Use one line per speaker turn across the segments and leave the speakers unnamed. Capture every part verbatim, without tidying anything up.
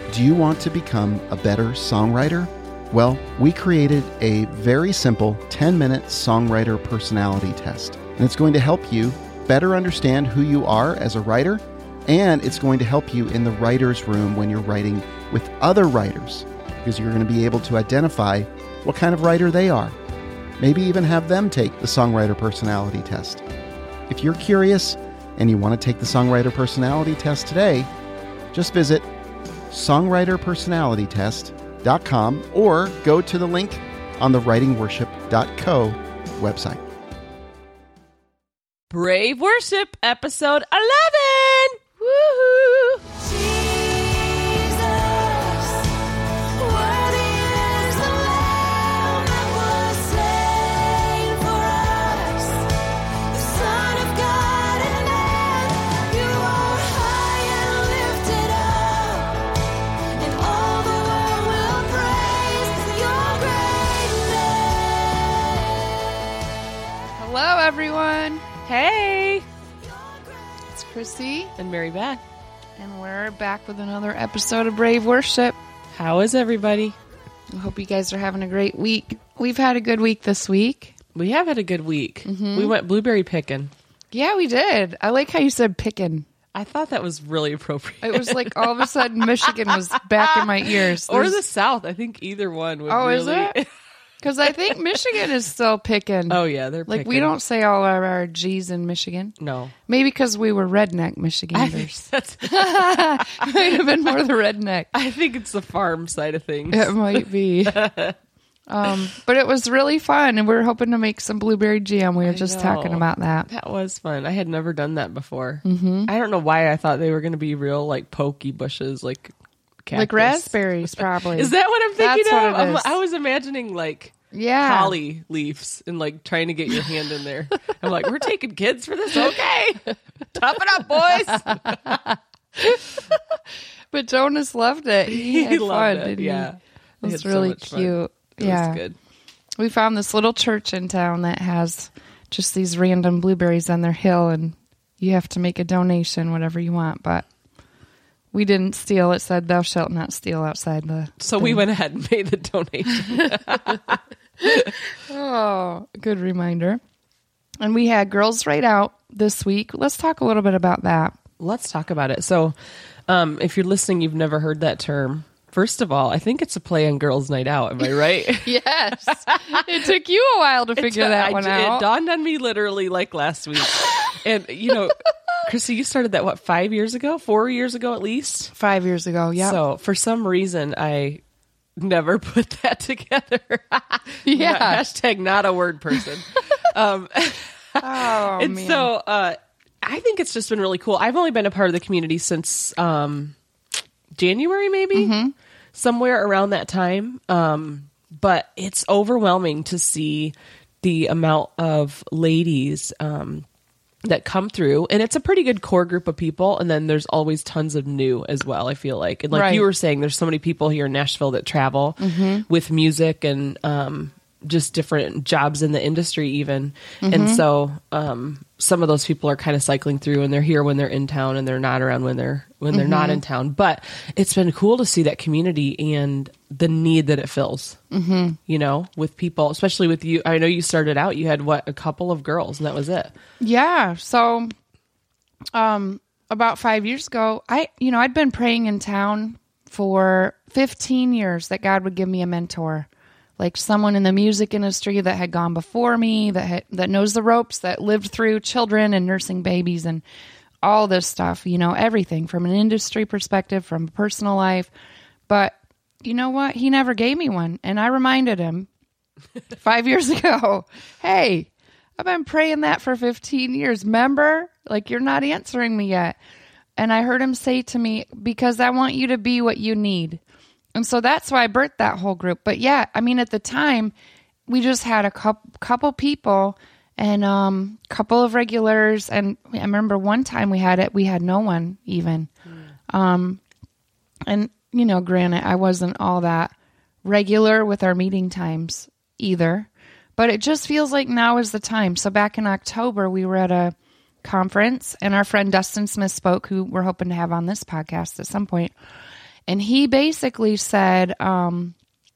Do you want to become a better songwriter? Well, we created a very simple ten-minute songwriter personality test, and it's going to help you better understand who you are as a writer, and it's going to help you in the writer's room when you're writing with other writers, because you're going to be able to identify what kind of writer they are. Maybe even have them take the songwriter personality test. If you're curious and you want to take the songwriter personality test today, just visit songwriter personality test dot com or go to the link on the writing worship dot co website.
Brave Worship, episode eleven! Woohoo!
Hello, everyone.
Hey!
It's Chrissy,
And Mary Beth.
and we're back with another episode of Brave Worship.
How is everybody?
I hope you guys are having a great week. We've had a good week this week.
We have had a good week.
Mm-hmm.
We went blueberry picking.
Yeah, we did. I like how you said pickin'.
I thought that was really appropriate.
It was like all of a sudden Michigan was back in my ears.
Or
There's-
the South. I think either one would
Oh,
really...
is it? Because I think Michigan is still picking.
Oh, yeah, they're
Like,
picking.
we don't say all our, our G's in Michigan.
No.
Maybe because we were redneck
I think,
Michiganders.
that's,
Might have been more the redneck.
I think it's the farm side of things.
It might be. um, but it was really fun, and we were hoping to make some blueberry jam. We were
I
just
know.
talking about that.
That was fun. I had never done that before. Mm-hmm. I don't know why I thought they were going to be real, like, pokey bushes, like cactus.
Like raspberries, probably.
Is that what I'm thinking
That's what
of?
it
I'm-
is.
I was imagining, like,
Yeah.
holly leaves and, like, trying to get your hand in there. I'm like, we're taking kids for this? Okay. Tough it up, boys.
But Jonas loved it. He, had
loved
fun,
it.
didn't he?
Yeah.
It
They
was
had so
really
much fun.
cute.
It
yeah.
was good.
We found this little church in town that has just these random blueberries on their hill, and you have to make a donation, whatever you want. But we didn't steal. It said, thou shalt not steal outside the...
So we went ahead and made the donation.
Oh, good reminder. And we had Girls Right Out this week. Let's talk a little bit about that.
Let's talk about it. So um, if you're listening, you've never heard that term. First of all, I think it's a play on Girls' Night Out. Am I right?
Yes. It took you a while to figure that
I
one
did-
out.
It dawned on me literally like last week. And, you know, Chrissy, you started that, what, five years ago? Four years ago at least?
Five years ago, yeah.
So for some reason, I never put that together.
Yeah.
Not- hashtag not a word person. um,
Oh,
and
man.
so uh, I think it's just been really cool. I've only been a part of the community since um, January, maybe,
Mm-hmm.
somewhere around that time. Um, but it's overwhelming to see the amount of ladies um, that come through. And it's a pretty good core group of people. And then there's always tons of new as well, I feel like. And like
Right.
you were saying, there's so many people here in Nashville that travel
Mm-hmm.
with music and um, just different jobs in the industry even.
Mm-hmm.
And so um, some of those people are kind of cycling through, and they're here when they're in town and they're not around when they're when they're not
Mm-hmm.
in town. But it's been cool to see that community and the need that it fills, mm-hmm. you know, with people, especially with you. I know you started out, you had what, a couple of girls, and that was it.
Yeah. So, um, about five years ago, I, you know, I'd been praying in town for fifteen years that God would give me a mentor, like someone in the music industry that had gone before me, that had, that knows the ropes, that lived through children and nursing babies and all this stuff, you know, everything from an industry perspective, from personal life. But you know what? He never gave me one. And I reminded him five years ago, hey, I've been praying that for fifteen years. Remember? Like, you're not answering me yet. And I heard him say to me, because I want you to be what you need. And so that's why I birthed that whole group. But yeah, I mean, at the time, we just had a couple, couple people and um couple of regulars. And I remember one time we had it, we had no one even. Mm. Um, and, you know, granted, I wasn't all that regular with our meeting times either. But it just feels like now is the time. So back in October, we were at a conference, and our friend Dustin Smith spoke, who we're hoping to have on this podcast at some point. And he basically said, um,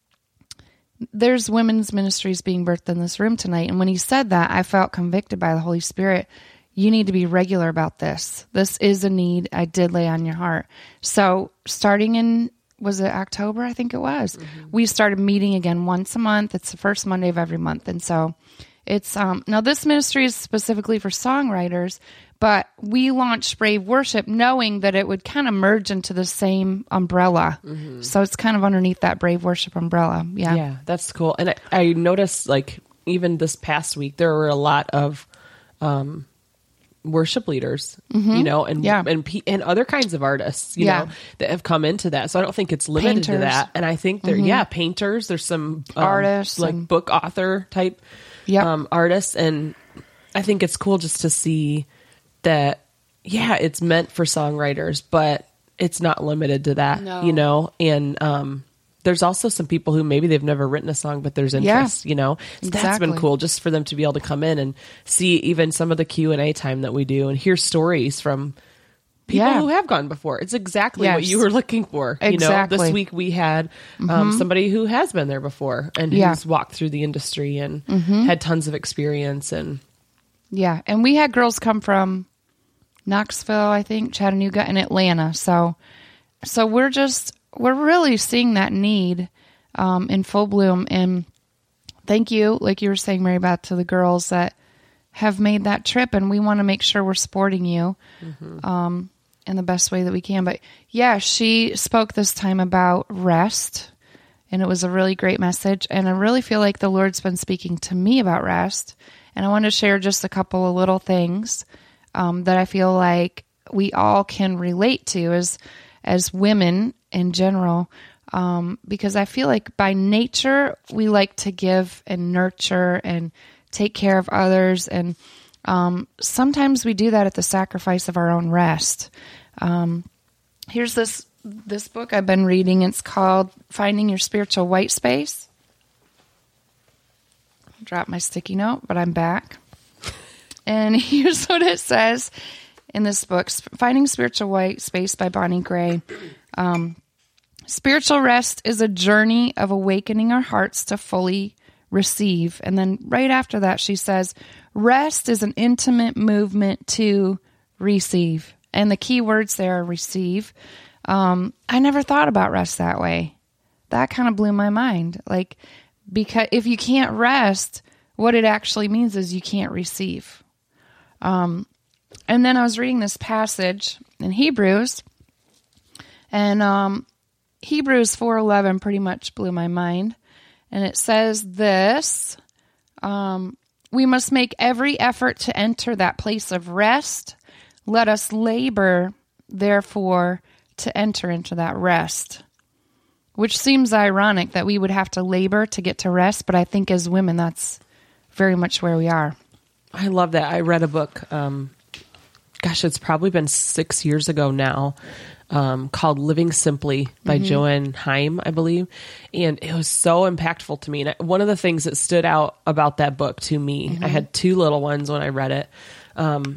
there's women's ministries being birthed in this room tonight. And when he said that, I felt convicted by the Holy Spirit. You need to be regular about this. This is a need I did lay on your heart. So starting in, was it October? I think it was. Mm-hmm. We started meeting again once a month. It's the first Monday of every month. And so it's, um, now this ministry is specifically for songwriters, but we launched Brave Worship knowing that it would kind of merge into the same umbrella. Mm-hmm. So it's kind of underneath that Brave Worship umbrella. Yeah.
Yeah, that's cool. And I, I noticed, like, even this past week, there were a lot of um, worship leaders, mm-hmm. you know, and
yeah.
and and other kinds of artists, you
yeah.
know, that have come into that. So I don't think it's limited
painters.
to that. And I think there, mm-hmm. yeah, painters. There's some um,
artists,
like
and...
book author type
yep.
um, artists, and I think it's cool just to see that. Yeah, it's meant for songwriters, but it's not limited to that,
no.
you know. And um, there's also some people who maybe they've never written a song, but there's interest,
yeah,
you know. So
exactly.
That's been cool, just for them to be able to come in and see even some of the Q and A time that we do and hear stories from people
yeah.
who have gone before. It's exactly
yes.
what you were looking for.
Exactly.
You know, this week we had um,
mm-hmm.
somebody who has been there before and
yeah.
who's walked through the industry and
mm-hmm.
had tons of experience. And
yeah, and we had girls come from Knoxville, I think, Chattanooga, and Atlanta. So, so we're just, we're really seeing that need um, in full bloom. And thank you, like you were saying, Mary Beth, to the girls that have made that trip. And we want to make sure we're supporting you mm-hmm. um, in the best way that we can. But yeah, she spoke this time about rest, and it was a really great message. And I really feel like the Lord's been speaking to me about rest. And I want to share just a couple of little things Um, that I feel like we all can relate to as as women in general, um, because I feel like by nature we like to give and nurture and take care of others, and um, sometimes we do that at the sacrifice of our own rest. Um, here's this this book I've been reading. It's called Finding Your Spiritual White Space. Dropped my sticky note, but I'm back. And here's what it says in this book, Finding Spiritual White Space by Bonnie Gray. Um, Spiritual rest is a journey of awakening our hearts to fully receive. And then right after that, she says, rest is an intimate movement to receive. And the key words there are receive. Um, I never thought about rest that way. That kind of blew my mind. Like, because if you can't rest, what it actually means is you can't receive. Um, and then I was reading this passage in Hebrews, and um, Hebrews four eleven pretty much blew my mind. And it says this, um, we must make every effort to enter that place of rest. Let us labor, therefore, to enter into that rest. Which seems ironic that we would have to labor to get to rest, but I think as women, that's very much where we are.
I love that. I read a book, um, gosh, it's probably been six years ago now, um, called Living Simply by mm-hmm. Joanne Heim, I believe. And it was so impactful to me. And I, one of the things that stood out about that book to me, mm-hmm. I had two little ones when I read it, um,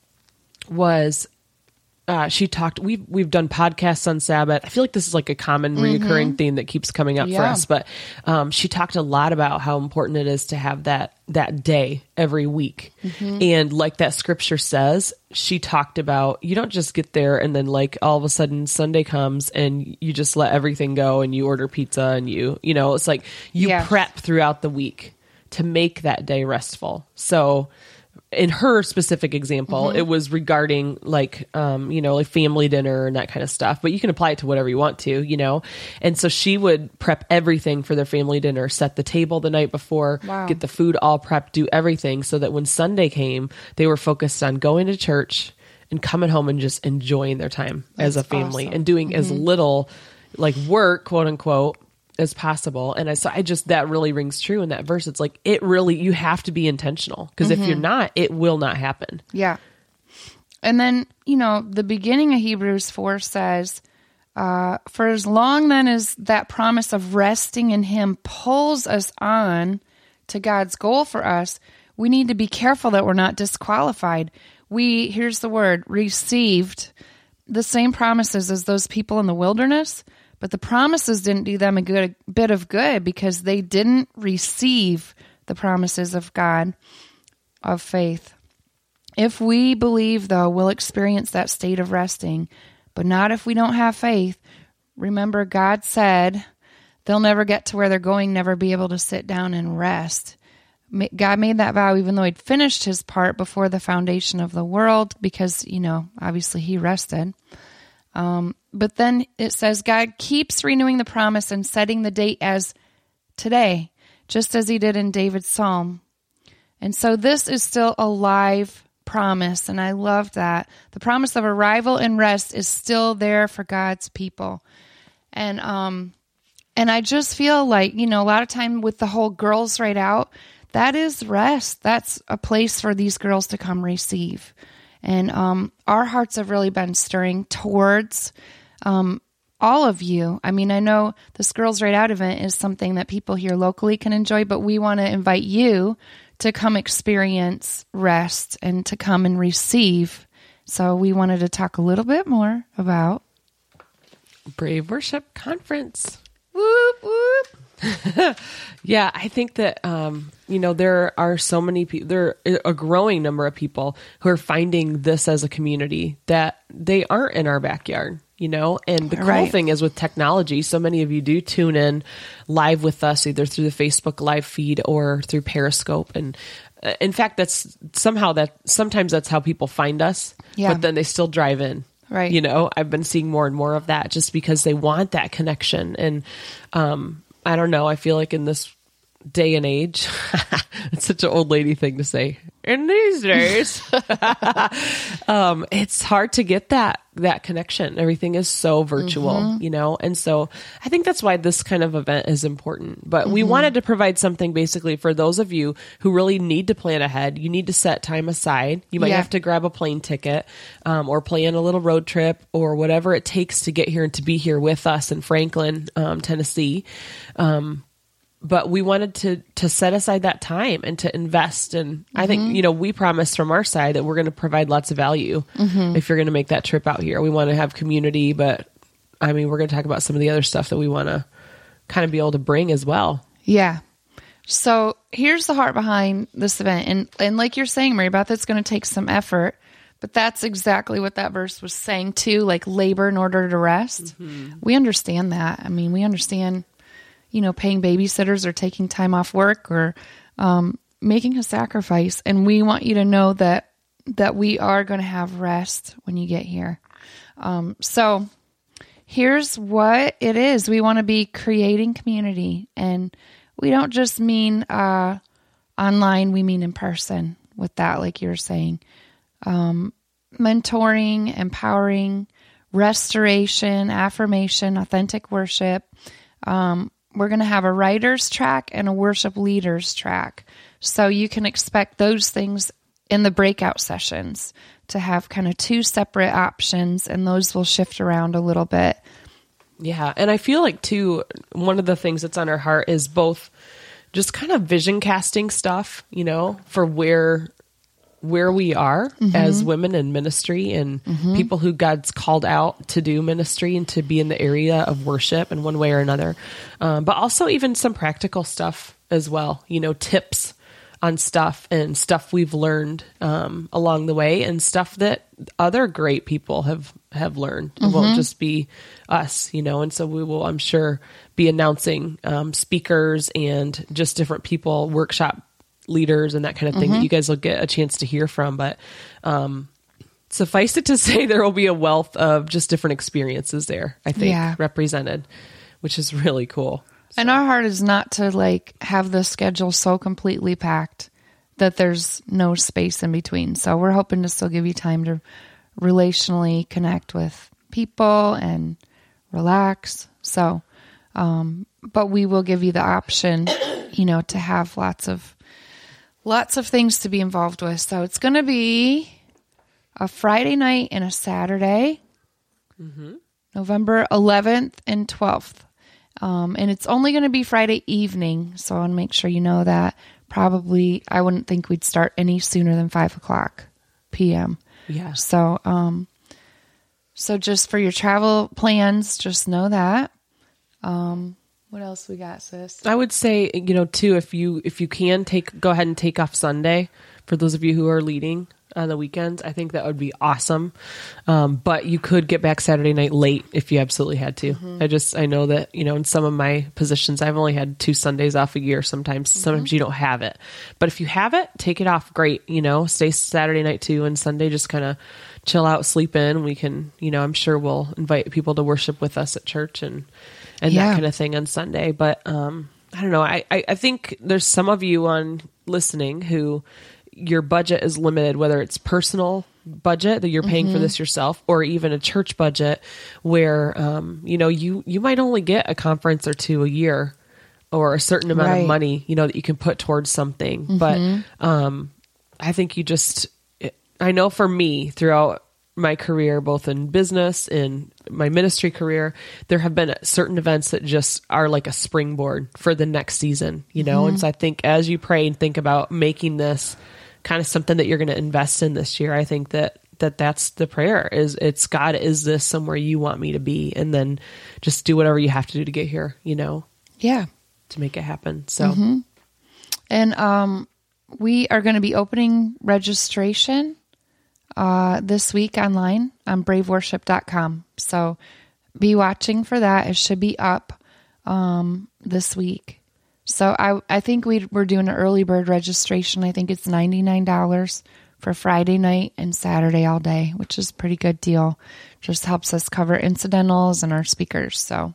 was uh, she talked, we've, we've done podcasts on Sabbath. I feel like this is like a common
mm-hmm.
reoccurring theme that keeps coming up
yeah.
for us. But um, she talked a lot about how important it is to have that that day every week. Mm-hmm. And like that scripture says, she talked about, you don't just get there and then like all of a sudden Sunday comes and you just let everything go and you order pizza and you, you know, it's like you
yeah.
prep throughout the week to make that day restful. So in her specific example, mm-hmm. it was regarding like, um, you know, like family dinner and that kind of stuff, but you can apply it to whatever you want to, you know? And so she would prep everything for their family dinner, set the table the night before,
wow.
get the food all prepped, do everything so that when Sunday came, they were focused on going to church and coming home and just enjoying their time
That's
as a family
awesome.
and doing
mm-hmm.
as little like work, quote unquote, as possible. And I, so I just, that really rings true in that verse. It's like, it really, you have to be intentional because mm-hmm. if you're not, it will not happen.
Yeah. And then, you know, the beginning of Hebrews four says, uh, for as long then as that promise of resting in him pulls us on to God's goal for us, we need to be careful that we're not disqualified. We, here's the word, received the same promises as those people in the wilderness, but the promises didn't do them a good a bit of good because they didn't receive the promises of God of faith. If we believe, though, we'll experience that state of resting, but not if we don't have faith. Remember, God said they'll never get to where they're going, never be able to sit down and rest. God made that vow even though he'd finished his part before the foundation of the world because, you know, obviously he rested. Um, but then it says God keeps renewing the promise and setting the date as today, just as he did in David's psalm. And so this is still a live promise, and I love that. The promise of arrival and rest is still there for God's people. And um, and I just feel like, you know, a lot of time with the whole girls right out, that is rest. That's a place for these girls to come receive. And um, our hearts have really been stirring towards um, all of you. I mean, I know this Girls Right Out event is something that people here locally can enjoy, but we want to invite you to come experience rest and to come and receive. So we wanted to talk a little bit more about
Brave Worship Conference.
Whoop, whoop.
Yeah, I think that, um, you know, there are so many people, there are a growing number of people who are finding this as a community that they aren't in our backyard, you know, and the cool
Right.
thing is with technology, so many of you do tune in live with us either through the Facebook live feed or through Periscope. And uh, in fact, that's somehow that sometimes that's how people find us,
Yeah.
but then they still drive in.
Right.
You know, I've been seeing more and more of that just because they want that connection. And, um, I don't know. I feel like in this day and age, it's such an old lady thing to say. In these days, um, it's hard to get that that connection. Everything is so virtual,
Mm-hmm.
you know, and so I think that's why this kind of event is important. But we
Mm-hmm.
wanted to provide something basically for those of you who really need to plan ahead. You need to set time aside. You might
Yeah.
have to grab a plane ticket, um, or plan a little road trip or whatever it takes to get here and to be here with us in Franklin, um, Tennessee. Um, But we wanted to to set aside that time and to invest. And I think, you know, we promised from our side that we're going to provide lots of value if you're going to make that trip out here. We want to have community, but I mean, we're going to talk about some of the other stuff that we want to kind of be able to bring as well.
Yeah. So here's the heart behind this event. And and like you're saying, Mary Beth, it's going to take some effort, but that's exactly what that verse was saying too, like labor in order to rest. We understand that. I mean, we understand, you know, paying babysitters or taking time off work or um, making a sacrifice. And we want you to know that that we are going to have rest when you get here. Um, so here's what it is. We want to be creating community. And we don't just mean uh, online, we mean in person with that, like you were saying. Um, mentoring, empowering, restoration, affirmation, authentic worship. Um, We're going to have a writer's track and a worship leader's track. So you can expect those things in the breakout sessions to have kind of two separate options, and those will shift around a little bit.
Yeah. And I feel like, too, one of the things that's on our heart is both just kind of vision casting stuff, you know, for where where we are
Mm-hmm.
as women in ministry and people who God's called out to do ministry and to be in the area of worship in one way or another. Um, but also even some practical stuff as well, you know, tips on stuff and stuff we've learned um, along the way and stuff that other great people have, have learned. It won't just be us, you know, and so we will, I'm sure, be announcing um, speakers and just different people, workshop leaders and that kind of thing that you guys will get a chance to hear from. But um, suffice it to say, there will be a wealth of just different experiences there, I think,
Yeah.
represented, which is really cool.
And our heart is not to like have the schedule so completely packed that there's no space in between. So we're hoping to still give you time to relationally connect with people and relax. So, um, but we will give you the option, you know, to have lots of, lots of things to be involved with. So it's going to be a Friday night and a Saturday, November eleventh and twelfth. Um, and it's only going to be Friday evening. So I want to make sure you know that. Probably, I wouldn't think we'd start any sooner than five o'clock p.m.
Yeah.
So, um, So just for your travel plans, just know that. Um, what else we got, sis?
I would say, you know, too, if you if you can take go ahead and take off Sunday for those of you who are leading on the weekends. I think that would be awesome. Um, but you could get back Saturday night late if you absolutely had to. Mm-hmm. I just, I know that, you know, in some of my positions, I've only had two Sundays off a year. Sometimes, mm-hmm. sometimes you don't have it, but if you have it, take it off. Great. You know, stay Saturday night too. And Sunday, just kind of chill out, sleep in. We can, you know, I'm sure we'll invite people to worship with us at church and, and yeah. that kind of thing on Sunday. But, um, I don't know. I, I, I think there's some of you on listening who, your budget is limited, whether it's personal budget that you're paying mm-hmm. for this yourself, or even a church budget where, um, you know, you, you might only get a conference or two a year or a certain amount right. of money, you know, that you can put towards something. Mm-hmm. But, um, I think you just, I know for me throughout my career, both in business and my ministry career, there have been certain events that just are like a springboard for the next season, you know? Mm-hmm. And so I think as you pray and think about making this kind of something that you're going to invest in this year, I think that, that that's the prayer is it's God, is this somewhere you want me to be? And then just do whatever you have to do to get here, you know?
Yeah.
To make it happen. So,
mm-hmm. and, um, we are going to be opening registration, uh, this week online on brave worship dot com. So be watching for that. It should be up, um, this week. So I I think we we're doing an early bird registration. I think it's ninety-nine dollars for Friday night and Saturday all day, which is a pretty good deal. Just helps us cover incidentals and our speakers. So,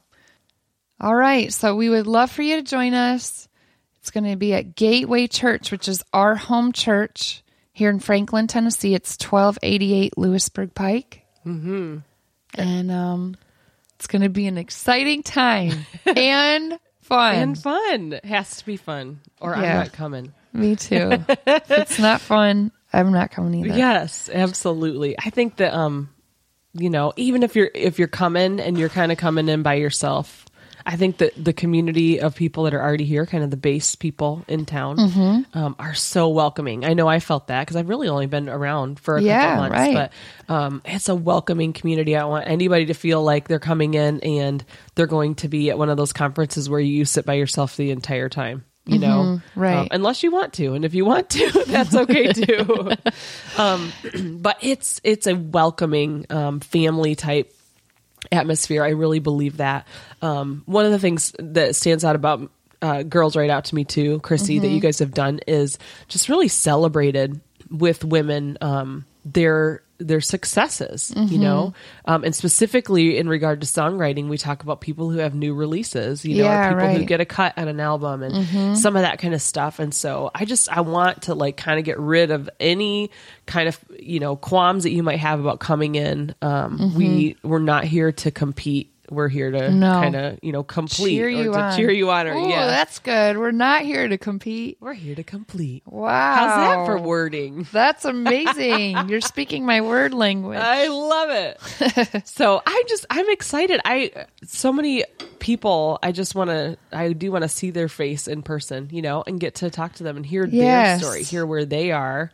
all right. So we would love for you to join us. It's going to be at Gateway Church, which is our home church here in Franklin, Tennessee. It's twelve eighty-eight Lewisburg Pike.
Mm-hmm.
And um, it's going to be an exciting time and fun.
And fun. It has to be fun, or yeah. I'm not coming.
Me too. If it's not fun, I'm not coming either.
Yes, absolutely. I think that, um, you know, even if you're if you're coming and you're kind of coming in by yourself, I think that the community of people that are already here, kind of the base people in town, mm-hmm. um, are so welcoming. I know I felt that because I've really only been around for a
yeah,
couple months,
right.
but um, it's a welcoming community. I want anybody to feel like they're coming in and they're going to be at one of those conferences where you sit by yourself the entire time. You know,
mm-hmm, right.
Um, unless you want to. And if you want to, that's okay too. um, but it's, it's a welcoming, um, family type atmosphere. I really believe that. Um, one of the things that stands out about, uh, Girls Right Out to Me too, Chrissy, mm-hmm. that you guys have done is just really celebrated with women, um, their, their successes, mm-hmm. you know, um, and specifically in regard to songwriting, we talk about people who have new releases, you know,
yeah,
or people
right.
who get a cut on an album and mm-hmm. some of that kind of stuff. And so I just, I want to like kind of get rid of any kind of, you know, qualms that you might have about coming in. Um, mm-hmm. we, we're not here to compete. We're here to
no.
kind of, you know, complete
cheer you
or to
on.
cheer you on. Or,
Ooh,
yeah,
that's good. We're not here to compete.
We're here to complete.
Wow.
How's that for wording?
That's amazing. You're speaking my word language.
I love it. So I just, I'm excited. I, so many people, I just want to, I do want to see their face in person, you know, and get to talk to them and hear
yes.
their story, hear where they are.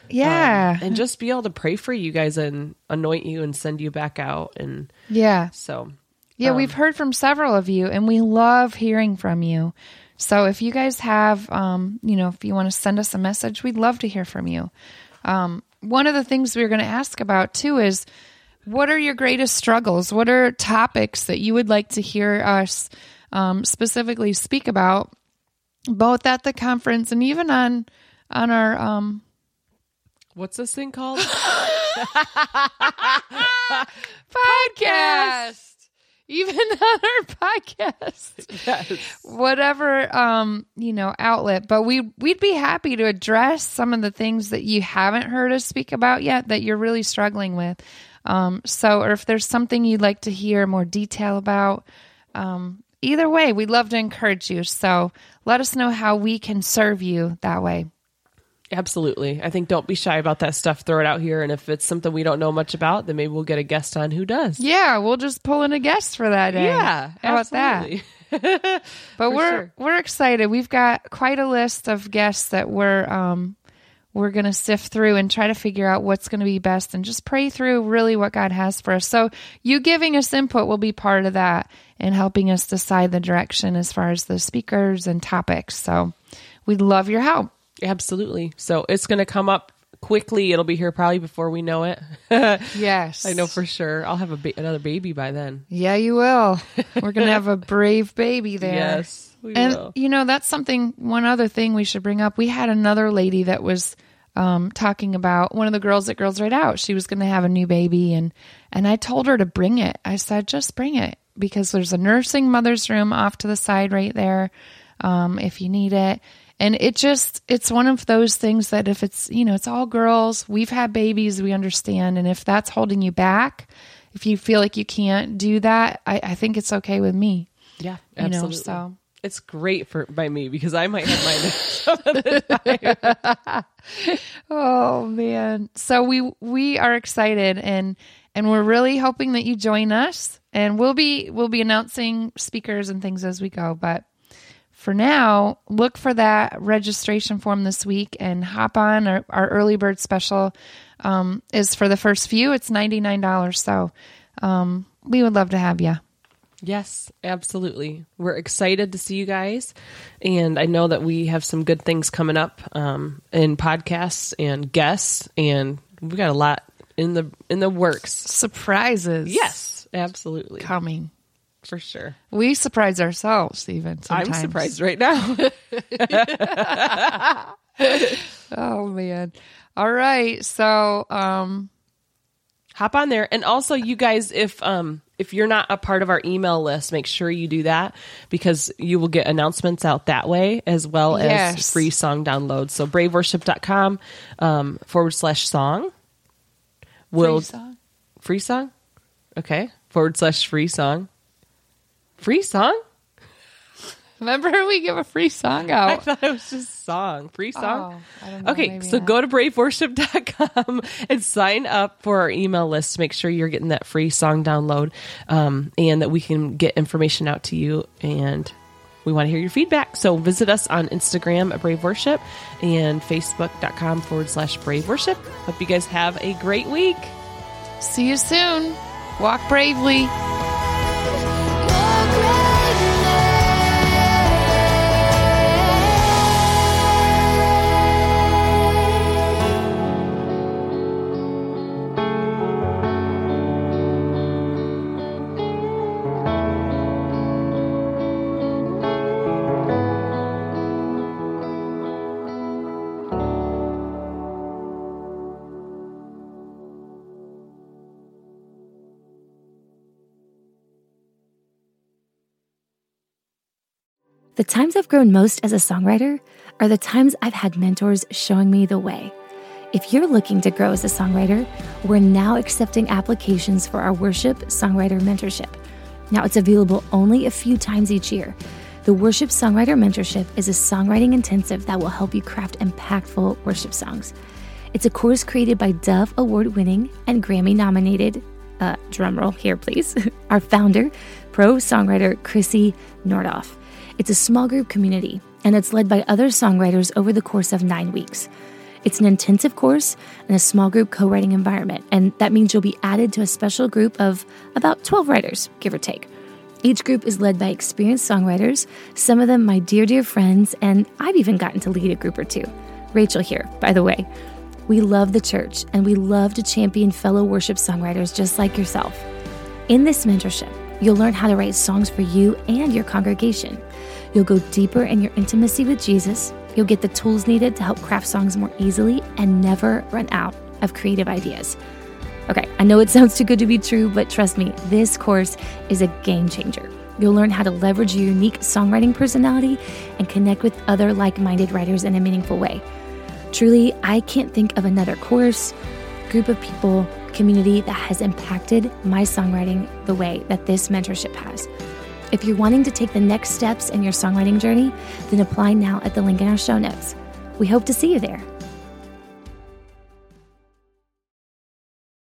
Yeah.
Um, and just be able to pray for you guys and anoint you and send you back out. And
yeah.
So.
Yeah,
um,
we've heard from several of you, and we love hearing from you. So if you guys have, um, you know, if you want to send us a message, we'd love to hear from you. Um, one of the things we we're going to ask about, too, is what are your greatest struggles? What are topics that you would like to hear us um, specifically speak about, both at the conference and even on on our... Um,
What's this thing called?
Podcast. Even on our podcast,
yes.
whatever, um, you know, outlet, but we, we'd be happy to address some of the things that you haven't heard us speak about yet that you're really struggling with. Um, so, or if there's something you'd like to hear more detail about, um, either way, we'd love to encourage you. So let us know how we can serve you that way.
Absolutely. I think don't be shy about that stuff. Throw it out here. And if it's something we don't know much about, then maybe we'll get a guest on who does.
Yeah, we'll just pull in a guest for that day.
Yeah,
how
absolutely.
about that? But we're
sure.
we're excited. We've got quite a list of guests that we're um we're going to sift through and try to figure out what's going to be best and just pray through really what God has for us. So you giving us input will be part of that and helping us decide the direction as far as the speakers and topics. So we'd love your help.
Absolutely. So it's going to come up quickly. It'll be here probably before we know it.
Yes.
I know for sure. I'll have a ba- another baby by then.
Yeah, you will. We're going to have a brave baby there.
Yes, we
and,
will.
you know, that's something, one other thing we should bring up. We had another lady that was um, talking about one of the girls at Girls Right Out. She was going to have a new baby, and, and I told her to bring it. I said, just bring it, because there's a nursing mother's room off to the side right there um, if you need it. And it just, it's one of those things that if it's, you know, it's all girls, we've had babies, we understand. And if that's holding you back, if you feel like you can't do that, I, I think it's okay with me.
Yeah,
You know,
absolutely.
so
It's great for by me because I might have mine some of the time.
oh man. So we we are excited and and we're really hoping that you join us, and we'll be we'll be announcing speakers and things as we go, but for now, look for that registration form this week and hop on. Our, our early bird special um, is for the first few. It's ninety-nine dollars. So um, we would love to have you.
Yes, absolutely. We're excited to see you guys. And I know that we have some good things coming up um, in podcasts and guests. And we've got a lot in the in the works.
Surprises.
Yes, absolutely.
Coming.
For sure.
We surprise ourselves even sometimes.
I'm surprised right now.
Oh, man. All right. So, um,
hop on there. And also, you guys, if um if you're not a part of our email list, make sure you do that, because you will get announcements out that way, as well
Yes.
as free song downloads. So brave worship dot com um, forward slash song. Will,
free song.
Free song? Okay. Forward slash free song. Free song?
Remember we give a free song
I
out.
thought it was just song. Free song?
Oh, I don't know,
okay,
maybe
so
not.
go to brave worship dot com and sign up for our email list to make sure you're getting that free song download, um, and that we can get information out to you. And we want to hear your feedback. So visit us on Instagram at Brave Worship and facebook dot com forward slash Brave Worship. Hope you guys have a great week.
See you soon. Walk bravely.
The times I've grown most as a songwriter are the times I've had mentors showing me the way. If you're looking to grow as a songwriter, we're now accepting applications for our Worship Songwriter Mentorship. Now, it's available only a few times each year. The Worship Songwriter Mentorship is a songwriting intensive that will help you craft impactful worship songs. It's a course created by Dove Award-winning and Grammy-nominated, uh, drumroll here please, our founder, pro songwriter Chrissy Nordoff. It's a small group community, and it's led by other songwriters over the course of nine weeks. It's an intensive course and a small group co-writing environment, and that means you'll be added to a special group of about twelve writers, give or take. Each group is led by experienced songwriters, some of them my dear, dear friends, and I've even gotten to lead a group or two. Rachel here, by the way. We love the church, and we love to champion fellow worship songwriters just like yourself. In this mentorship, you'll learn how to write songs for you and your congregation. You'll go deeper in your intimacy with Jesus. You'll get the tools needed to help craft songs more easily and never run out of creative ideas. Okay, I know it sounds too good to be true, but trust me, this course is a game changer. You'll learn how to leverage your unique songwriting personality and connect with other like-minded writers in a meaningful way. Truly, I can't think of another course, group of people, community that has impacted my songwriting the way that this mentorship has. If you're wanting to take the next steps in your songwriting journey, then apply now at the link in our show notes. We hope to see you there.